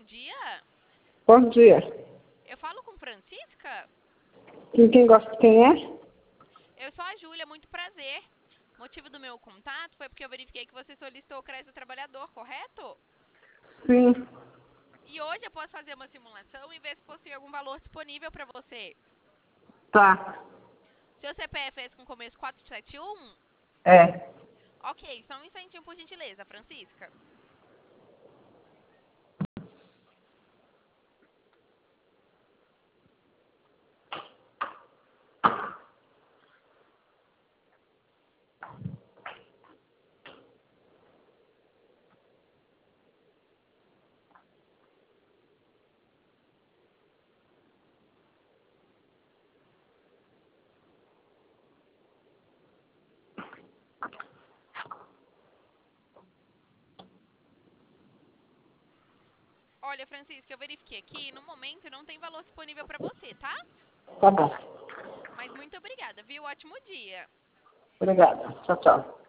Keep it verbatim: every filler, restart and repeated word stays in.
dia. Bom dia. Eu falo com Francisca? Quem, quem gosta, quem é? Eu sou a Júlia, muito prazer. O motivo do meu contato foi porque eu verifiquei que você solicitou o crédito do trabalhador, correto? Sim. E hoje eu posso fazer uma simulação e ver se possui algum valor disponível para você. Tá. Seu C P F é esse com começo quatro sete um? É. Ok, só um instantinho por gentileza, Francisca. Olha, Francisca, eu verifiquei aqui, no momento não tem valor disponível para você, tá? Tá bom. Mas muito obrigada, viu? Ótimo dia. Obrigada. Tchau, tchau.